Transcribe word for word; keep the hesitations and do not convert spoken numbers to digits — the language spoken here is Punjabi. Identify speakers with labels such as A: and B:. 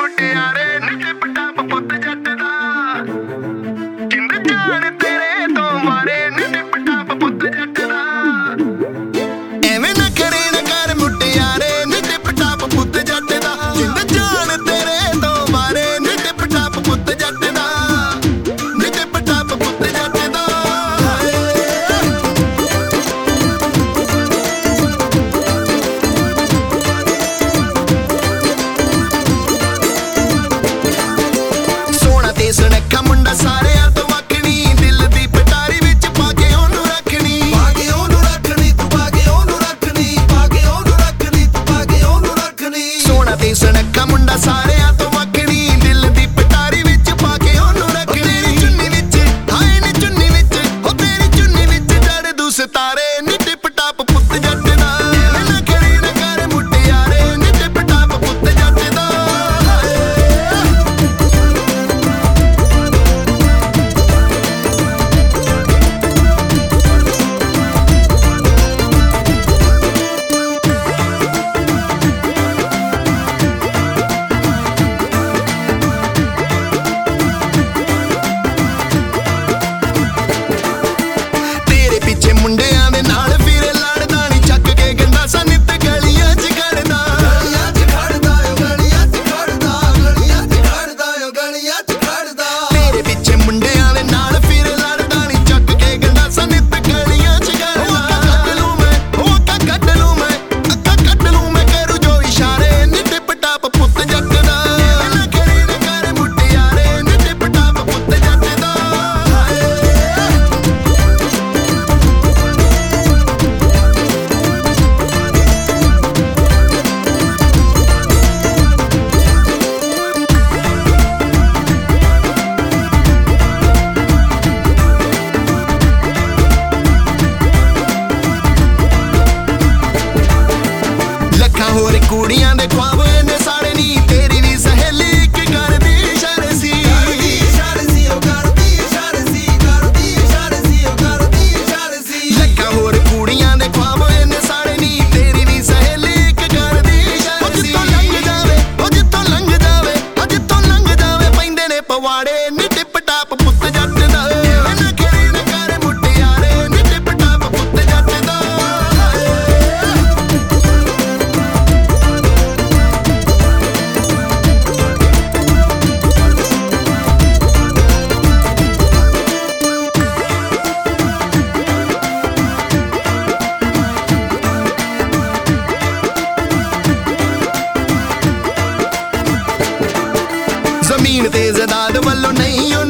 A: ਮੁਟਿਆਰੇ ਨੀ ਟਿਪ ਟਾਪ ਪੁੱਤ ਜੱਟ ਦਾ ਕਿੰਦ ਜਾਣ ਤੇਰੇ ਤੋਂ ਮਾਰੇ ਨੀ ਟਿਪ ਟਾਪ ਪੁੱਤ ਜੱਟ ਦਾ ਐਵੇਂ ਨਾ ਕਰੇ ਨਾ ਕਰ ਮੁਟਿਆਰੇ ਨੀ ਟਿਪ ਟਾਪ ਪੁੱਤ ਜੱਟ ਦਾ ਕਿੰਦ ਜਾਣ ਤੇਰੇ ਤੋਂ ਮਾਰੇ ਨੀ ਟਿਪ ਟਾਪ ਪੁੱਤ ਜੱਟ ਦਾ ਨੀ ਟਿਪ ਟਾਪ ਪੁੱਤ ਜੱਟ ਦਾ ਸੁਣੱਖਾ ਮੁੰਡਾ ਸਾਰਿਆਂ ਤੋਂ ਵੱਖਣੀ ਦਿਲ ਦੀ ਪਟਾਰੀ ਵਿੱਚ ਪਾ ਕੇ ਉਹਨੂੰ ਰੱਖਣੀ ਪਾ ਕੇ ਉਹਨੂੰ ਰੱਖਣੀ ਤੂੰ ਪਾ ਕੇ ਉਹਨੂੰ ਰੱਖਣੀ ਪਾ ਕੇ ਉਹਨੂੰ ਰੱਖਣੀ ਤੂੰ ਪਾ ਕੇ ਉਹਨੂੰ ਰੱਖਣੀ ਸੋਹਣਾ ਤੇ ਸੁਣੱਖਾ ਮੁੰਡਾ ਸਾਰਿਆਂ ਤੋਂ ਵੱਖਣੀ ਦਿਲ ਦੀ ਪਟਾਰੀ ਵਿੱਚ ਪਾ ਕੇ ਉਹਨੂੰ ਰੱਖਣੀ ਤੇਰੀ ਚੁੰਨੀ ਵਿੱਚ ਹਾਏ ਨੀ ਚੁੰਨੀ ਵਿੱਚ ਉਹ ਤੇਰੀ ਚੁੰਨੀ ਵਿੱਚ ਜੜ ਦੂ ਸਿਤਾਰੇ ਨੀ ਟਿਪ ਟਾਪ ਪੁੱਤ ਜੱਟ ਦਾ ਐਵੇਂ ਨਾ ਕਰੀ ਨਾ ਕਰ ਮੁਟਿਆਰੇ ਨੀ ਟਿਪ ਟਾਪ ਪੁੱਤ ਜੱਟ ਦਾ ਮੁੰਡਿਆਂ ਦੇ ਨਾਲ ਫਿਰੇ ਲੜਦਾ ਨੀ ਚੱਕ ਕੇ ਗੰਡਾਸਾ ਨਿੱਤ ਗਲੀਆਂ 'ਚ ਖੜਦਾ ਗਲੀਆਂ 'ਚ ਖੜਦਾ ਓ ਗਲੀਆਂ 'ਚ ਖੜਦਾ ਗਲੀਆਂ 'ਚ ਖੜਦਾ ਓ ਗਲੀਆਂ 'ਚ ਖੜਦਾ ਤੇਰੇ ਪਿੱਛੇ ਮੁੰਡਿਆਂ ਦੇ ਨਾਲ ਫਿਰੇ ਲੜਦਾ ਨੀ ਚੱਕ ਕੇ ਗੰਡਾਸਾ ਨਿੱਤ ਗਲੀਆਂ 'ਚ ਖੜਦਾ ਕੱਢ ਲੂੰ ਮੈਂ ਉਹ ਅੱਖਾਂ ਕੱਢ ਲੂੰ ਮੈਂ ਅੱਖਾਂ ਕੱਢ ਲੂੰ ਮੈਂ ਕਰੂ ਜੋ ਇਸ਼ਾਰੇ ਨੀ ਟਿਪ ਟਾਪ ਪੁੱਤ ਜੱਟ ਦਾ ਨਾ ਕਰੀ ਨਾ ਕਰ ਮੁਟਿਆਰੇ ਨੀ ਟਿਪ ਟਾਪ ਪੁੱਤ ਜੱਟ ਦਾ ਹੋਰ ਕੁੜੀਆਂ ਦੇ ख्वाब ਨੇ ਸਾਰੇ ਨੀ ਤੇਰੀ ਵੀ ਸਹੇਲੀ ਇੱਕ ਕਰਦੀ ਇਸ਼ਾਰੇ ਸੀ ਕਰਦੀ ਇਸ਼ਾਰੇ ਸੀ ਉਹ ਕਰਦੀ ਇਸ਼ਾਰੇ ਸੀ ਕਰਦੀ ਇਸ਼ਾਰੇ ਸੀ ਉਹ ਕਰਦੀ ਇਸ਼ਾਰੇ ਸੀ ਲੱਖਾਂ ਹੋਰ ਕੁੜੀਆਂ ਦੇ ख्वाब ਨੇ ਸਾਰੇ ਨੀ ਤੇਰੀ ਵੀ ਸਹੇਲੀ ਇੱਕ ਕਰਦੀ ਇਸ਼ਾਰੇ ਸੀ ਜਿੱਥੋਂ ਲੰਘ ਜਾਵੇ ਉਹ ਜਿੱਥੋਂ ਲੰਘ ਜਾਵੇ ਉਹ ਜਿੱਥੋਂ ਲੰਘ ਜਾਵੇ ਪੈਂਦੇ ਨੇ ਪਵਾੜੇ ਨੀ ਟਿਪ ਟਾਪ ਪੁੱਤ ਜੱਟ ਦਾ ਐਵੇਂ ਨਾ ਕਰੀ ਨਾ ਕਰ ਮੁਟਿਆਰੇ ਨੀ ਟਿਪ ਟਾਪ ਪੁੱਤ ਜੱਟ ਦਾ ਜ਼ਮੀਨ ਤੇ ਜ਼ਦਾਦ ਵੱਲੋਂ ਨਹੀਂ